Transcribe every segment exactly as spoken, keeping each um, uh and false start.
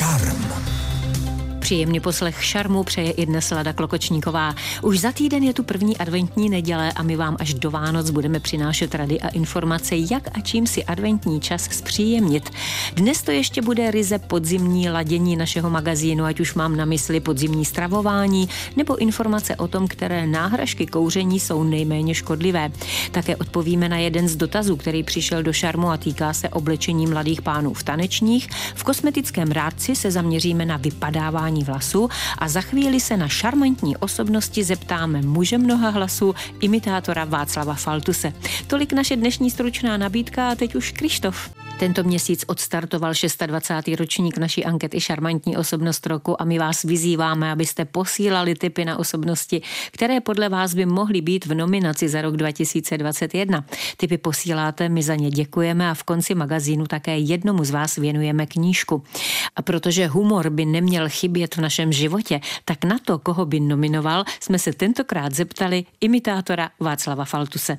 Šarm. Příjemný poslech Šarmu přeje i dnes Lada Klokočníková. Už za týden je tu první adventní neděle a my vám až do Vánoc budeme přinášet rady a informace, jak a čím si adventní čas zpříjemnit. Dnes to ještě bude ryze podzimní ladění našeho magazínu, ať už mám na mysli podzimní stravování nebo informace o tom, které náhražky kouření jsou nejméně škodlivé. Také odpovíme na jeden z dotazů, který přišel do Šarmu a týká se oblečení mladých pánů v tanečních. V kosmetickém rádci se zaměříme na vypadávání vlasů a za chvíli se na šarmantní osobnosti zeptáme muže mnoha hlasů, imitátora Václava Faltuse. Tolik naše dnešní stručná nabídka a teď už Krištof. Tento měsíc odstartoval dvacátý šestý ročník naší ankety Šarmantní osobnost roku a my vás vyzýváme, abyste posílali tipy na osobnosti, které podle vás by mohly být v nominaci za rok dva tisíce dvacet jedna. Tipy posíláte, my za ně děkujeme a v konci magazínu také jednomu z vás věnujeme knížku. A protože humor by neměl chybět v našem životě, tak na to, koho by nominoval, jsme se tentokrát zeptali imitátora Václava Faltuse.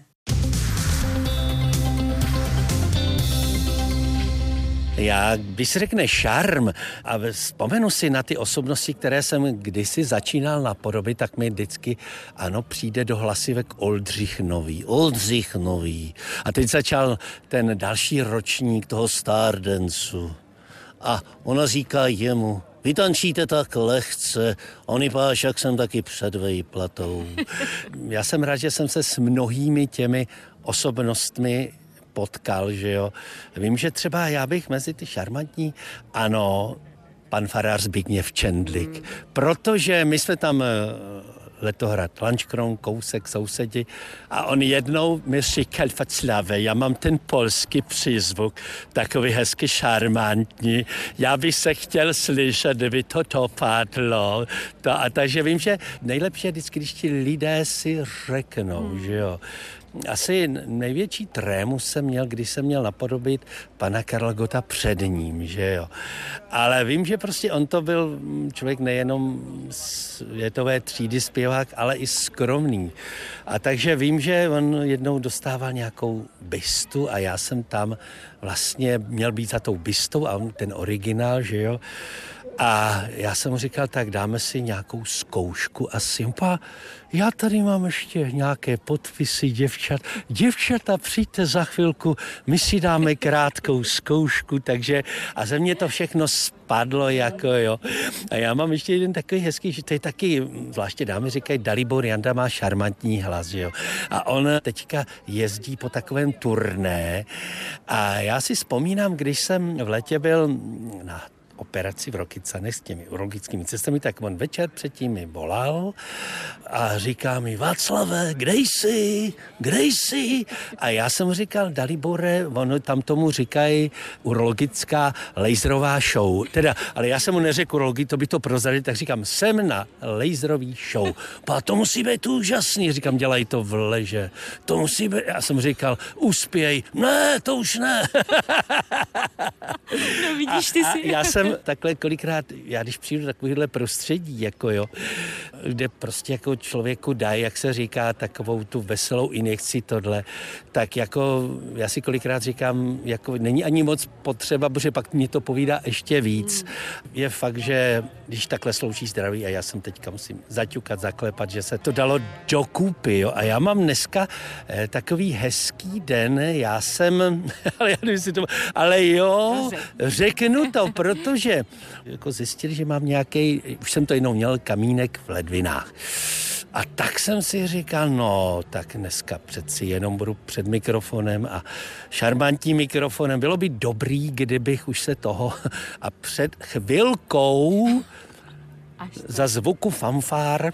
Já, když se řekne šarm a vzpomenu si na ty osobnosti, které jsem kdysi začínal napodobit, tak mi vždycky, ano, přijde do hlasivek Oldřich Nový. Oldřich Nový. A teď začal ten další ročník toho Stardancu. A ona říká jemu, vy tančíte tak lehce, oni páš, jak jsem taky před vejplatou. Já jsem rád, že jsem se s mnohými těmi osobnostmi potkal, že jo. Vím, že třeba já bych mezi ty šarmantní, ano, pan farář Zbigněv Čendlik, hmm. protože my jsme tam Letohrad Lanškron, kousek sousedi a on jednou mi říkal, Václave, já mám ten polský přízvuk, takový hezky šarmantní, já bych se chtěl slyšet, kdyby to dopadlo. To, a takže vím, že nejlepší je vždycky, když ti lidé si řeknou, hmm. že jo. Asi největší trému jsem měl, když jsem měl napodobit pana Karla Gotta před ním, že jo. Ale vím, že prostě on to byl člověk nejenom světové třídy zpěvák, ale i skromný. A takže vím, že on jednou dostával nějakou bystu a já jsem tam vlastně měl být za tou bystou a on ten originál, že jo. A já jsem mu říkal, tak dáme si nějakou zkoušku a sympa, já tady mám ještě nějaké podpisy děvčat. Děvčata, přijďte za chvilku, my si dáme krátkou zkoušku, takže a ze mě to všechno spadlo, jako jo. A já mám ještě jeden takový hezký, že to je taky, zvláště dámy říkají, Dalibor Janda má šarmantní hlas, že jo. A on teďka jezdí po takovém turné a já si vzpomínám, když jsem v létě byl na operaci v Rokycanech s těmi urologickými cestami, tak on večer předtím mi volal a říká mi, Václave, kde jsi, kde jsi? A já jsem mu říkal, Dalibore, ono tam tomu říkají urologická laserová show. Teda, ale já jsem mu neřekl urologii, to by to prozradil, tak říkám, jsem na laserový show. A to musí být úžasný. Říkám, dělají to v leže. To musí být, já jsem říkal, uspěj. Ne, to už ne. No vidíš, ty a, si. A já jsem takhle kolikrát, já když přijdu do takovýhle prostředí, jako jo, kde prostě jako člověku dají, jak se říká, takovou tu veselou injekci tohle, tak jako já si kolikrát říkám, jako není ani moc potřeba, protože pak mě to povídá ještě víc. Je fakt, že když takhle slouží zdraví a já jsem teďka musím zaťukat, zaklepat, že se to dalo dokupy, jo, a já mám dneska eh, takový hezký den, já jsem, ale já nevím si to, ale jo, řeknu to, protože jako zjistili, že mám nějaký, už jsem to jednou měl, kamínek v ledvinách. A tak jsem si říkal, no, tak dneska přeci jenom budu před mikrofonem a šarmantním mikrofonem. Bylo by dobrý, kdybych už se toho a před chvilkou za zvuku fanfár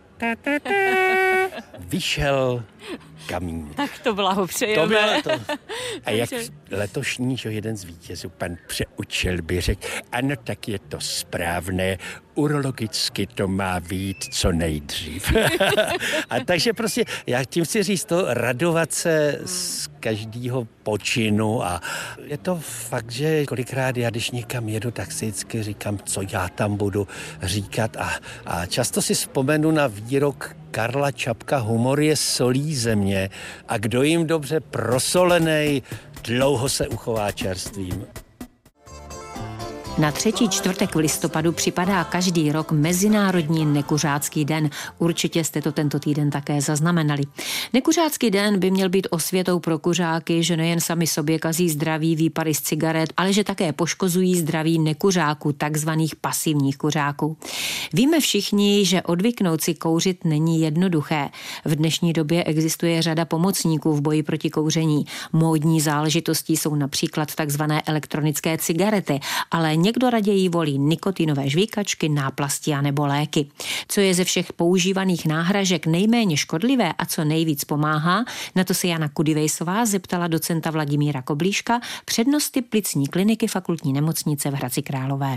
vyšel kamín. Tak to blahopřejeme. To bylo to. A jak letošní, že jeden z vítězů, pan Přeučil, by řekl, ano, tak je to správné, urologicky to má být co nejdřív. A takže prostě, já tím chci říct to, radovat se z každého počinu a je to fakt, že kolikrát já, když někam jedu, tak si vždycky říkám, co já tam budu říkat a, a často si vzpomenu na výrok Karla Čapka, humor je solí země a kdo jim dobře prosolenej, dlouho se uchová čerstvým. Na třetí čtvrtek v listopadu připadá každý rok Mezinárodní nekuřácký den. Určitě jste to tento týden také zaznamenali. Nekuřácký den by měl být osvětou pro kuřáky, že nejen sami sobě kazí zdraví výpary z cigaret, ale že také poškozují zdraví nekuřáků, takzvaných pasivních kuřáků. Víme všichni, že odvyknout si kouřit není jednoduché. V dnešní době existuje řada pomocníků v boji proti kouření. Módní záležitostí jsou například takzvané elektronické cigarety, ale někdo raději volí nikotinové žvíkačky, náplasti a nebo léky. Co je ze všech používaných náhražek nejméně škodlivé a co nejvíc pomáhá, na to se Jana Kudivejsová zeptala docenta Vladimíra Koblíška, přednosty plicní kliniky Fakultní nemocnice v Hradci Králové.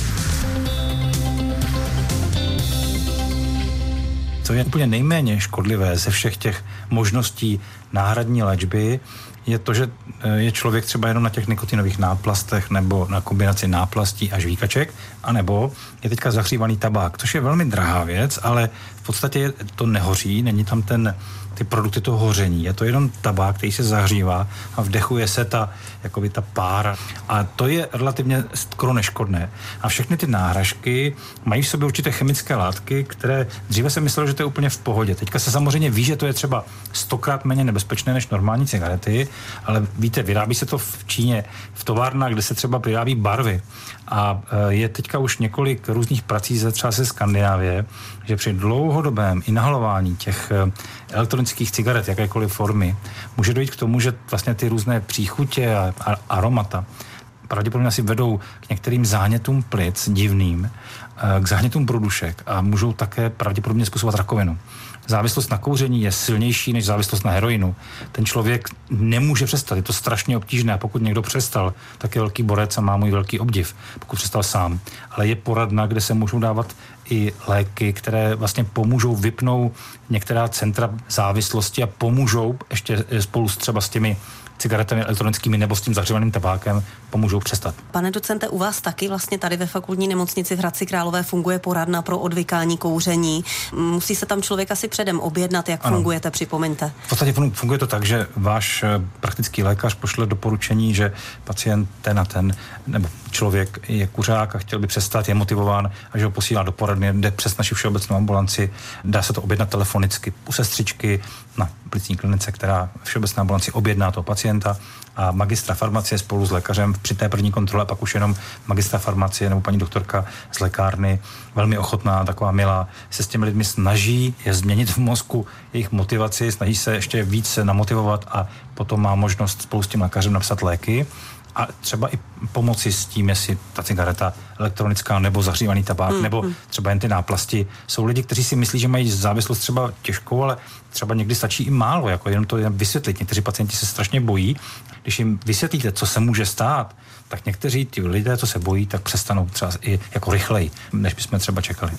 Co je úplně nejméně škodlivé ze všech těch možností náhradní léčby, je to, že je člověk třeba jenom na těch nikotinových náplastech nebo na kombinaci náplastí a žvíkaček, anebo je teďka zahřívaný tabák, což je velmi drahá věc, ale v podstatě to nehoří, není tam ten, ty produkty toho hoření. Je to jenom tabák, který se zahřívá a vdechuje se ta, jakoby ta pára. A to je relativně skoro neškodné. A všechny ty náhražky mají v sobě určité chemické látky, které dříve se myslelo, že to je úplně v pohodě. Teďka se samozřejmě ví, že to je třeba stokrát méně nebezpečné než normální cigarety, ale víte, vyrábí se to v Číně, v továrnách, kde se třeba vyrábí barvy. A je teďka už několik různých prací třeba ze Skandinávie, že při dlouhodobém inhalování těch elektronických cigaret, jakékoliv formy, může dojít k tomu, že vlastně ty různé příchutě a, a aromata pravděpodobně asi vedou k některým zánětům plic divným, k zánětům průdušek a můžou také pravděpodobně způsobovat rakovinu. Závislost na kouření je silnější než závislost na heroinu. Ten člověk nemůže přestat, je to strašně obtížné a pokud někdo přestal, tak je velký borec a má můj velký obdiv, pokud přestal sám. Ale je poradna, kde se můžou dávat i léky, které vlastně pomůžou vypnout některá centra závislosti a pomůžou ještě spolu s třeba s těmi cigaretami elektronickými nebo s tím zahřívaným tabákem pomůžou přestat. Pane docente, u vás taky vlastně tady ve Fakultní nemocnici v Hradci Králové funguje poradna pro odvykání kouření. Musí se tam člověk asi předem objednat, jak ano. Fungujete, připomeňte. V podstatě funguje to tak, že váš praktický lékař pošle doporučení, že pacient ten a ten, nebo člověk je kuřák a chtěl by přestat, je motivován a že ho posílá do poradny, jde přes naši všeobecnou ambulanci, dá se to objednat telefonicky u sestřičky na plicní klinice, která všeobecná ambulanci objedná toho pacienta a magistra farmacie spolu s lékařem při té první kontrole, pak už jenom magistra farmacie nebo paní doktorka z lékárny, velmi ochotná, taková milá, se s těmi lidmi snaží je změnit v mozku jejich motivaci, snaží se ještě víc namotivovat a potom má možnost spolu s tím lékařem napsat léky a třeba i pomoci s tím, jestli ta cigareta elektronická nebo zahřívaný tabák, mm, nebo třeba jen ty náplasti. Jsou lidi, kteří si myslí, že mají závislost třeba těžkou, ale třeba někdy stačí i málo, jako jenom to jen vysvětlit. Někteří pacienti se strašně bojí. Když jim vysvětlíte, co se může stát, tak někteří ty lidé, co se bojí, tak přestanou třeba i jako rychleji, než bychom třeba čekali.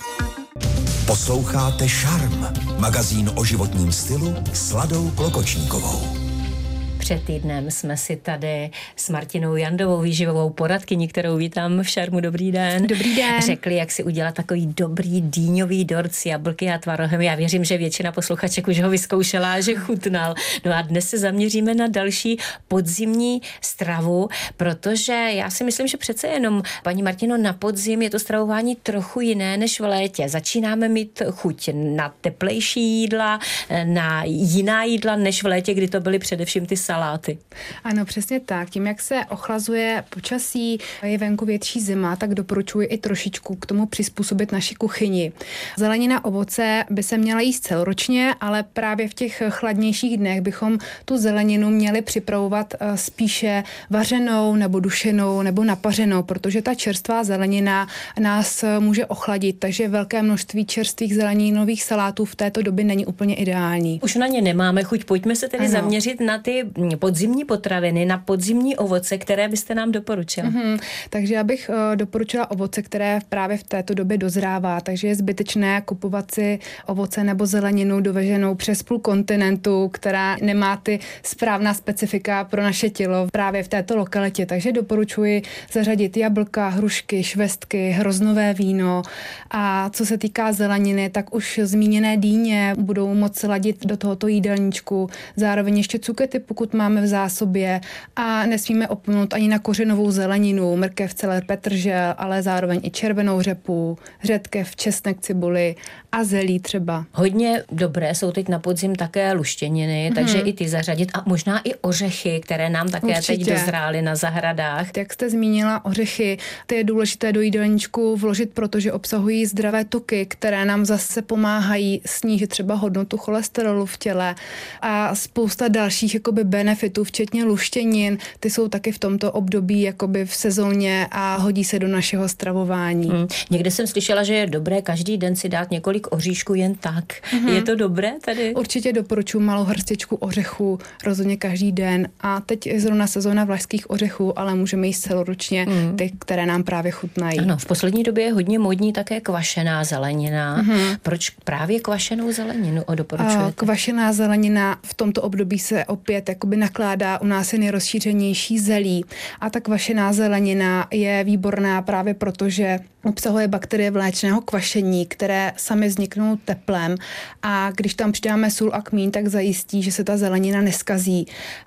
Posloucháte Šarm, magazín o životním stylu s Ladou Klokočníkovou. Před týdnem jsme si tady s Martinou Jandovou, výživovou poradkyní, kterou vítám v Šarmu. Dobrý den. Dobrý den. Řekli, jak si udělat takový dobrý dýňový dort s jablky a tvarohem. Já věřím, že většina posluchaček už ho vyzkoušela a že chutnal. No a dnes se zaměříme na další podzimní stravu, protože já si myslím, že přece jenom, paní Martino, na podzim je to stravování trochu jiné než v létě. Začínáme mít chuť na teplejší jídla, na jiná jídla než v létě, kdy to byly především ty saláty. Ano, přesně tak. Tím, jak se ochlazuje počasí, je venku větší zima, tak doporučuji i trošičku k tomu přizpůsobit naši kuchyni. Zelenina, ovoce by se měla jíst celoročně, ale právě v těch chladnějších dnech bychom tu zeleninu měli připravovat spíše vařenou nebo dušenou nebo napařenou, protože ta čerstvá zelenina nás může ochladit, takže velké množství čerstvých zeleninových salátů v této době není úplně ideální. Už na ně nemáme chuť, pojďme se tedy ano. zaměřit na ty podzimní potraviny, na podzimní ovoce, které byste nám doporučila. Mm-hmm. Takže já bych uh, doporučila ovoce, které právě v této době dozrává, takže je zbytečné kupovat si ovoce nebo zeleninu doveženou přes půl kontinentu, která nemá ty správná specifika pro naše tělo právě v této lokalitě, takže doporučuji zařadit jablka, hrušky, švestky, hroznové víno a co se týká zeleniny, tak už zmíněné dýně budou moci ladit do tohoto jídelníčku, zároveň ještě cukety, pokud furt máme v zásobě a nesmíme opomenout ani na kořenovou zeleninu, mrkev, celer, petržel, ale zároveň i červenou řepu, řetkev, česnek, cibuli a zelí třeba. Hodně dobré jsou teď na podzim také luštěniny, mm-hmm. takže i ty zařadit a možná i ořechy, které nám také Určitě. teď dozrály na zahradách. Jak jste zmínila ořechy, ty je důležité do jídelníčku vložit, protože obsahují zdravé tuky, které nám zase pomáhají snížit třeba hodnotu cholesterolu v těle a spousta dalších jakoby benefitů, včetně luštěnin, ty jsou taky v tomto období jakoby v sezóně a hodí se do našeho stravování. Hmm. Někde jsem slyšela, že je dobré každý den si dát několik oříšků jen tak. Hmm. Je to dobré tady? Určitě doporučuji malou hrstičku ořechů rozhodně každý den a teď je zrovna sezóna vlašských ořechů, ale můžeme jíst celoročně hmm. ty, které nám právě chutnají. Ano, v poslední době je hodně módní také kvašená zelenina. Hmm. Proč právě kvašenou zeleninu doporučujete? Kvašená zelenina v tomto období se opět jakoby nakládá, u nás je nejrozšířenější zelí a ta kvašená zelenina je výborná právě proto, že obsahuje bakterie vléčného kvašení, které sami vzniknou teplem a když tam přidáme sůl a kmín, tak zajistí, že se ta zelenina neskazí.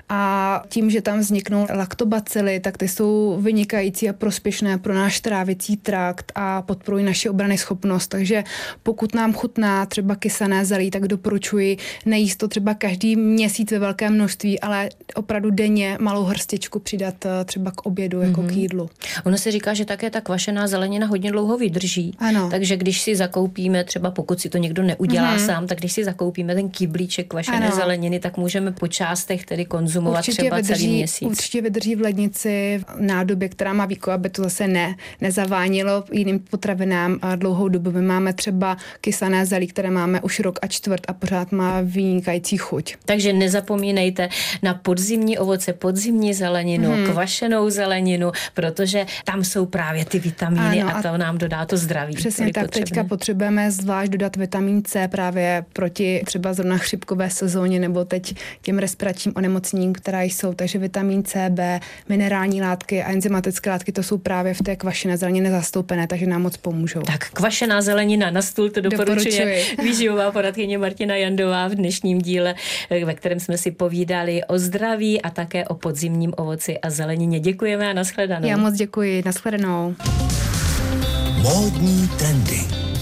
A tím, že tam vzniknou laktobacily, tak ty jsou vynikající a prospěšné pro náš trávicí trakt a podporují naši obrany schopnost. Takže pokud nám chutná třeba kysané zelí, tak doporučuji nejíst to třeba každý měsíc ve velkém množství, ale opravdu denně malou hrstičku přidat třeba k obědu mm-hmm. jako k jídlu. Ono se říká, že také ta kvašená zelenina hodně dlouho vydrží. Ano. Takže když si zakoupíme, třeba pokud si to někdo neudělá mm-hmm. sám, tak když si zakoupíme ten kyblíček kvašené ano. zeleniny, tak můžeme po částech tedy konzumovat určitě třeba vydrží, celý měsíc. Určitě vydrží v lednici v nádobě, která má výko, aby to zase ne, nezavánilo jiným potravinám a dlouhou dobu. My máme třeba kysané zelí, které máme už rok a čtvrt a pořád má vynikající chuť. Takže nezapomínejte na podzimní ovoce, podzimní zeleninu, mm-hmm. kvašenou zeleninu, protože tam jsou právě ty vitamíny ano, a to nám dodá to zdraví. Přesně tak, potřebné. Teďka potřebujeme zvlášť dodat vitamin C právě proti třeba zrovna chřipkové sezóně nebo teď těm respiračním onemocněním, které jsou, takže vitamin C, B, minerální látky a enzymatické látky, to jsou právě v té kvašené zelenině zastoupené, takže nám moc pomůžou. Tak kvašená zelenina na stůl, to doporučuje výživová poradkyně Martina Jandová v dnešním díle, ve kterém jsme si povídali o zdraví a také o podzimním ovoci a zelenině. Děkujeme a nashledanou. Já moc děkuji, nashledanou. Módní trendy.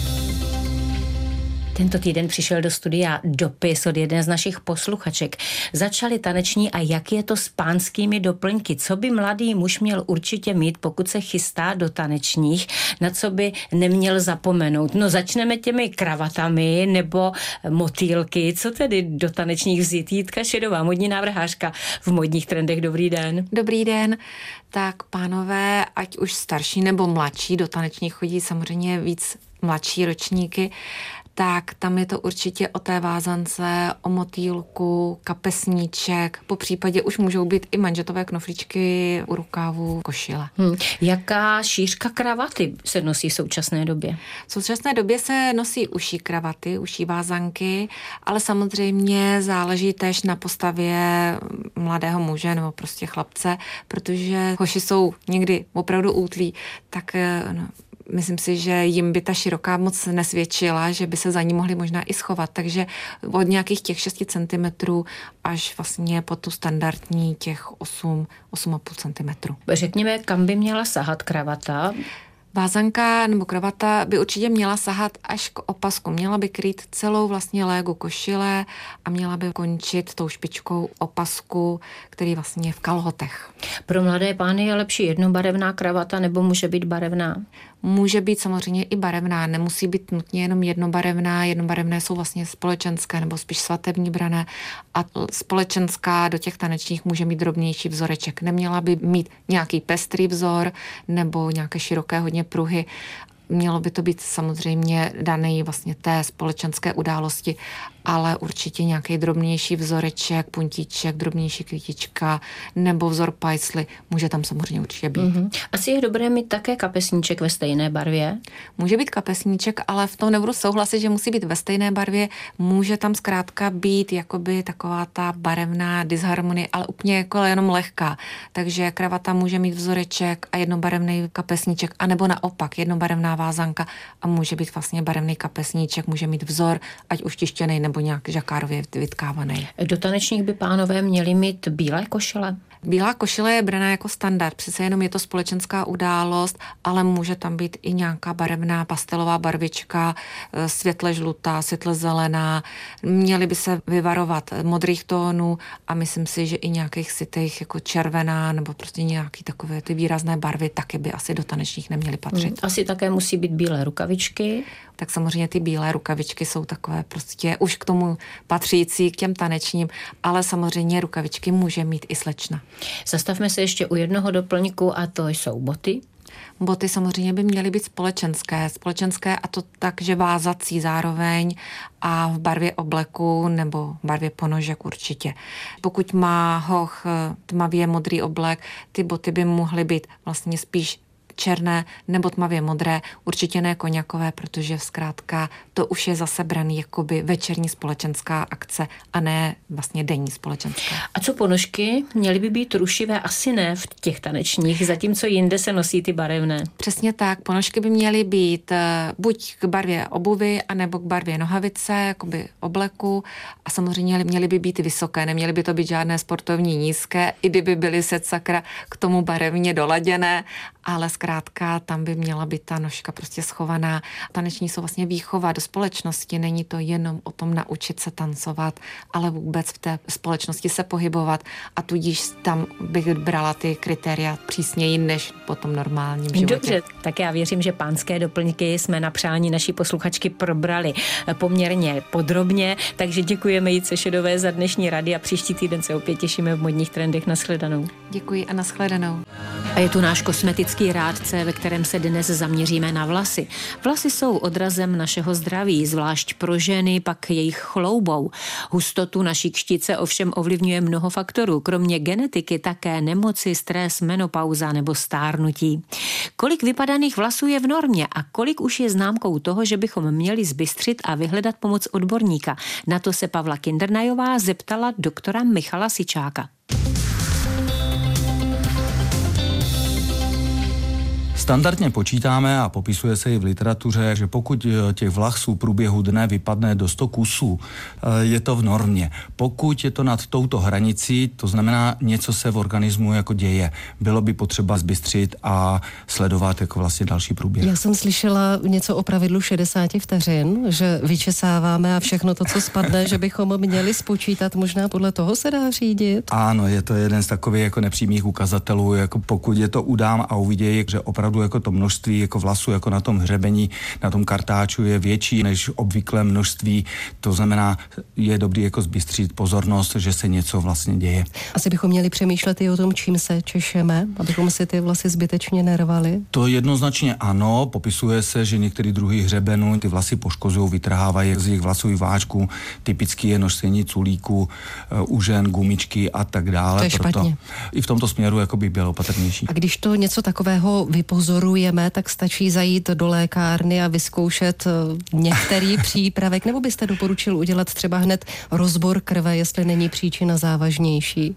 Tento týden přišel do studia dopis od jedné z našich posluchaček. Začali taneční a jak je to s pánskými doplňky? Co by mladý muž měl určitě mít, pokud se chystá do tanečních? Na co by neměl zapomenout? No začneme těmi kravatami nebo motýlky. Co tedy do tanečních vzít? Jitka Šedová, modní návrhářka v Modních trendech. Dobrý den. Dobrý den. Tak pánové, ať už starší nebo mladší, do tanečních chodí samozřejmě víc mladší ročníky, tak tam je to určitě o té vázance, o motýlku, kapesníček, po případě už můžou být i manžetové knoflíčky u rukávu, košile. Hmm. Jaká šířka kravaty se nosí v současné době? V současné době se nosí uší kravaty, uší vázanky, ale samozřejmě záleží též na postavě mladého muže nebo prostě chlapce, protože hoši jsou někdy opravdu útlí, tak no, myslím si, že jim by ta široká moc nesvědčila, že by se za ní mohli možná i schovat. Takže od nějakých těch šest centimetrů až vlastně po tu standardní těch osm, osm a půl centimetru. Řekněme, kam by měla sahat kravata? Vázanka nebo kravata by určitě měla sahat až k opasku. Měla by krýt celou vlastně légu košile a měla by končit tou špičkou opasku, který vlastně je v kalhotech. Pro mladé pány je lepší jednobarevná kravata nebo může být barevná? Může být samozřejmě i barevná, nemusí být nutně jenom jednobarevná. Jednobarevné jsou vlastně společenské nebo spíš svatební brané a společenská do těch tanečních může mít drobnější vzoreček. Neměla by mít nějaký pestrý vzor nebo nějaké široké hodně pruhy. Mělo by to být samozřejmě daný vlastně té společenské události, ale určitě nějaký drobnější vzoreček, puntíček, drobnější květička nebo vzor pajsly může tam samozřejmě určitě být. Mm-hmm. Asi je dobré mít také kapesníček ve stejné barvě? Může být kapesníček, ale v tom nebudu souhlasit, že musí být ve stejné barvě. Může tam zkrátka být jakoby taková ta barevná disharmonie, ale úplně jako jenom lehká. Takže kravata může mít vzoreček a jednobarevný kapesníček, anebo naopak jednobarevná vázanka a může být vlastně barevný kapesníček, může mít vzor, ať už tištěný nebo nebo nějak žakárově vytkávaný. Do tanečních by pánové měli mít bílé košile? Bílá košile je braná jako standard, přece jenom je to společenská událost, ale může tam být i nějaká barevná pastelová barvička, světle žlutá, světle zelená. Měly by se vyvarovat modrých tónů a myslím si, že i nějakých sitých jako červená nebo prostě nějaký takové ty výrazné barvy taky by asi do tanečních neměly patřit. Hmm. Asi také musí být bílé rukavičky. Tak samozřejmě ty bílé rukavičky jsou takové prostě už k tomu patřící, k těm tanečním, ale samozřejmě rukavičky může mít i slečna. Zastavme se ještě u jednoho doplňku a to jsou boty. Boty samozřejmě by měly být společenské. Společenské a to tak, že vázací zároveň a v barvě obleku nebo v barvě ponožek určitě. Pokud má hoch tmavě modrý oblek, ty boty by mohly být vlastně spíš černé nebo tmavě modré, určitě ne koňakové, protože zkrátka to už je zase braný jakoby večerní společenská akce a ne vlastně denní společenská. A co ponožky? Měly by být rušivé? Asi ne v těch tanečních, zatímco jinde se nosí ty barevné. Přesně tak, ponožky by měly být buď k barvě obuvy, anebo k barvě nohavice, jakoby obleku a samozřejmě měly by být vysoké, neměly by to být žádné sportovní nízké, i kdyby byly set sakra k tomu barevně doladěné, ale zkrátka tam by měla být ta nožka prostě schovaná. Taneční jsou vlastně výchova do společnosti, není to jenom o tom naučit se tancovat, ale vůbec v té společnosti se pohybovat a tudíž tam bych brala ty kritéria přísněji než po tom normálním životě. Dobře, tak já věřím, že pánské doplňky jsme na přání naší posluchačky probrali poměrně podrobně, takže děkujeme Jitce Šedové za dnešní rady a příští týden se opět těšíme v Modních trendech. Nashledanou. Děkuji a nashledanou. A je tu náš kosmetický rádce, ve kterém se dnes zaměříme na vlasy. Vlasy jsou odrazem našeho zdraví, zvlášť pro ženy, pak jejich chloubou. Hustotu naší kštice ovšem ovlivňuje mnoho faktorů, kromě genetiky také nemoci, stres, menopauza nebo stárnutí. Kolik vypadaných vlasů je v normě a kolik už je známkou toho, že bychom měli zbystřit a vyhledat pomoc odborníka? Na to se Pavla Kindernajová zeptala doktora Michala Sičáka. Standardně počítáme a popisuje se i v literatuře, že pokud těch vlasů v průběhu dne vypadne do sto kusů, je to v normě. Pokud je to nad touto hranicí, to znamená něco se v organismu jako děje. Bylo by potřeba zbystřit a sledovat jako vlastně další průběh. Já jsem slyšela něco o pravidlu šedesát vteřin, že vyčesáváme a všechno to, co spadne, že bychom měli spočítat, možná podle toho se dá řídit. Ano, je to jeden z takových jako nepřímých ukazatelů, jako pokud je to udám a uvidějí, že opravdu jako to množství jako vlasů jako na tom hřebení, na tom kartáču je větší než obvyklé množství. To znamená, je dobrý jako zbystřit pozornost, že se něco vlastně děje. Asi bychom měli přemýšlet i o tom, čím se češeme, abychom si ty vlasy zbytečně nervali. To jednoznačně ano, popisuje se, že některé druhy hřebenů ty vlasy poškozují, vytrhávají z jejich vlasových váčků. Typicky je nošení culíků, u žen gumičky a tak dále. To je proto špatně. I v tomto směru jako by bylo opatrnější. A když to něco takového vypozorujeme, tak stačí zajít do lékárny a vyzkoušet některý přípravek, nebo byste doporučil udělat třeba hned rozbor krve, jestli není příčina závažnější?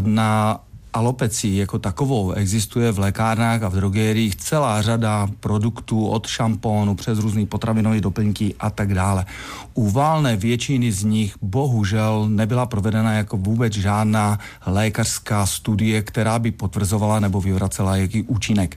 Na alopecii jako takovou existuje v lékárnách a v drogériích celá řada produktů od šampónu přes různý potravinové doplňky a tak dále. U valné většiny z nich bohužel nebyla provedena jako vůbec žádná lékařská studie, která by potvrzovala nebo vyvracela jaký účinek.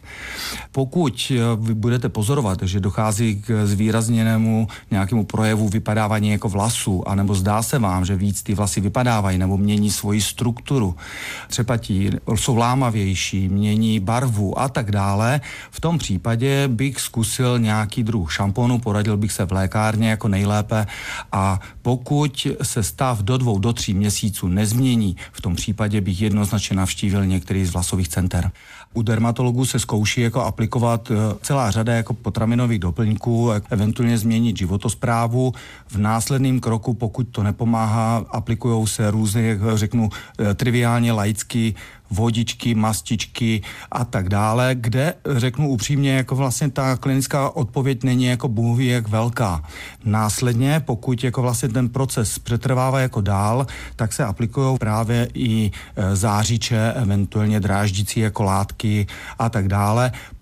Pokud vy budete pozorovat, že dochází k zvýrazněnému nějakému projevu vypadávání jako vlasů, anebo zdá se vám, že víc ty vlasy vypadávají nebo mění svoji strukturu, třepatí, jsou lámavější, mění barvu a tak dále, v tom případě bych zkusil nějaký druh šamponu, poradil bych se v lékárně jako nejlépe a pokud se stav do dvou, do tří měsíců nezmění, v tom případě bych jednoznačně navštívil některý z vlasových center. U dermatologů se zkouší jako aplikovat celá řada jako potravinových doplňků, eventuálně změnit životosprávu. V následném kroku, pokud to nepomáhá, aplikujou se různé, jak řeknu, triviálně laicky vodičky, mastičky a tak dále, kde řeknu upřímně, jako vlastně ta klinická odpověď není jako bůh ví jak velká. Následně, pokud jako vlastně ten proces přetrvává jako dál, tak se aplikují právě i zářiče, eventuálně dráždící jako látky a tak dále.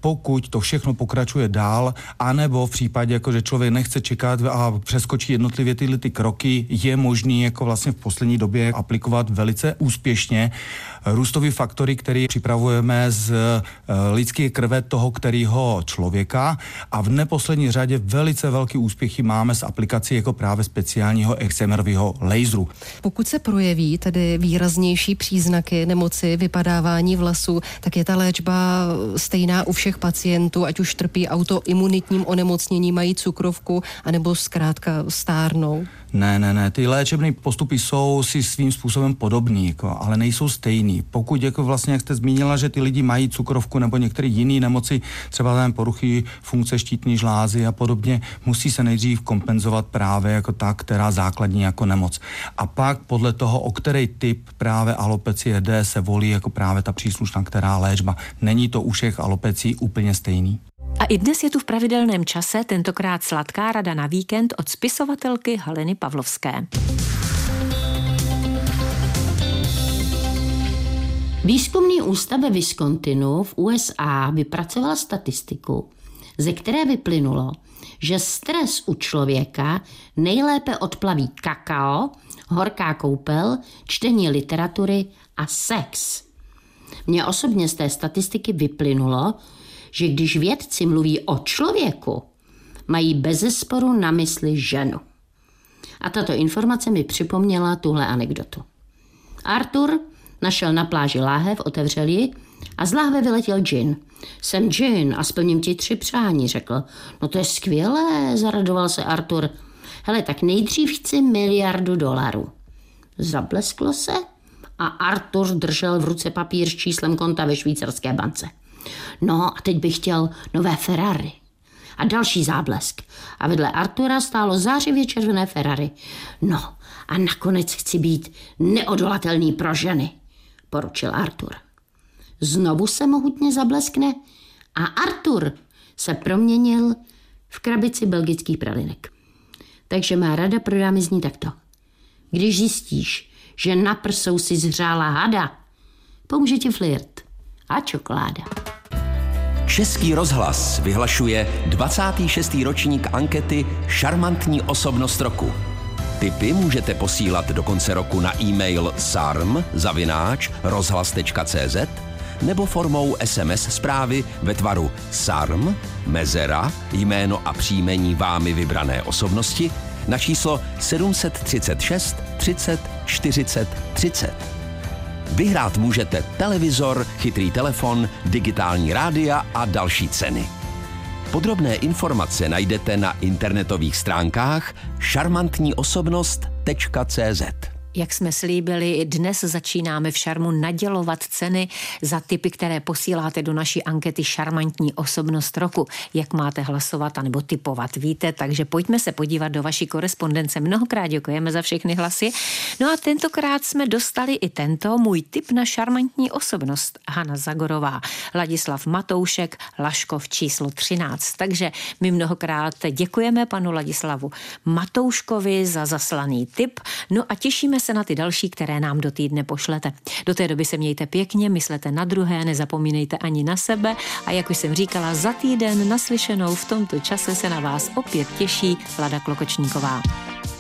pokud to všechno pokračuje dál, anebo v případě, jako, že člověk nechce čekat a přeskočí jednotlivě tyhle ty kroky, je možný jako vlastně v poslední době aplikovat velice úspěšně růstový faktory, který připravujeme z lidské krve toho, kterého člověka, a v neposlední řadě velice velký úspěchy máme s aplikací jako právě speciálního excimerového laseru. Pokud se projeví tedy výraznější příznaky nemoci, vypadávání vlasů, tak je ta léčba stejná u všech pacientů, ať už trpí autoimunitním onemocněním, mají cukrovku, anebo zkrátka stárnou? Ne, ne, ne, ty léčebné postupy jsou si svým způsobem podobný, jako, ale nejsou stejný. Pokud, jako vlastně, jak jste zmínila, že ty lidi mají cukrovku nebo některé jiné nemoci, třeba tam poruchy funkce štítné žlázy a podobně, musí se nejdřív kompenzovat právě jako ta, která základní jako nemoc. A pak podle toho, o který typ právě alopecie jde, se volí jako právě ta příslušná která léčba. Není to u všech alopecí úplně stejný. A i dnes je tu v pravidelném čase tentokrát sladká rada na víkend od spisovatelky Haliny Pavlovské. Výzkumný ústav ve Wisconsinu v U S A vypracoval statistiku, ze které vyplynulo, že stres u člověka nejlépe odplaví kakao, horká koupel, čtení literatury a sex. Mně osobně z té statistiky vyplynulo, že když vědci mluví o člověku, mají bezesporu na mysli ženu. A tato informace mi připomněla tuhle anekdotu. Artur našel na pláži láhev, otevřel ji a z láhve vyletěl džin. Jsem džin a splním ti tři přání, řekl. No to je skvělé, zaradoval se Artur. Hele, tak nejdřív chci miliardu dolarů. Zablesklo se a Artur držel v ruce papír s číslem konta ve švýcarské bance. No a teď bych chtěl nové Ferrari. A další záblesk. A vedle Artura stálo zářivě červené Ferrari. No a nakonec chci být neodolatelný pro ženy, poručil Artur. Znovu se mohutně zableskne a Artur se proměnil v krabici belgických pralinek. Takže má rada pro dámy zní takto. Když zjistíš, že na prsou si zhřála hada, pomůže ti flirt a čokoláda. Český rozhlas vyhlašuje dvacátý šestý ročník ankety Šarmantní osobnost roku. Tipy můžete posílat do konce roku na e-mail sarm zavináč rozhlas tečka cz nebo formou es em es zprávy ve tvaru sarm, mezera, jméno a příjmení vámi vybrané osobnosti na číslo sedm set třicet šest třicet čtyřicet třicet. Vyhrát můžete televizor, chytrý telefon, digitální rádia a další ceny. Podrobné informace najdete na internetových stránkách šarmantní osobnost tečka cz. Jak jsme slíbili, dnes začínáme v Šarmu nadělovat ceny za tipy, které posíláte do naší ankety Šarmantní osobnost roku. Jak máte hlasovat anebo tipovat, víte, takže pojďme se podívat do vaší korespondence. Mnohokrát děkujeme za všechny hlasy. No a tentokrát jsme dostali i tento můj tip na šarmantní osobnost. Hana Zagorová, Ladislav Matoušek, Laškov číslo třináct. Takže my mnohokrát děkujeme panu Ladislavu Matouškovi za zaslaný tip. No a těšíme se na ty další, které nám do týdne pošlete. Do té doby se mějte pěkně, myslete na druhé, nezapomínejte ani na sebe a jak už jsem říkala, za týden naslyšenou v tomto čase se na vás opět těší Lada Klokočníková.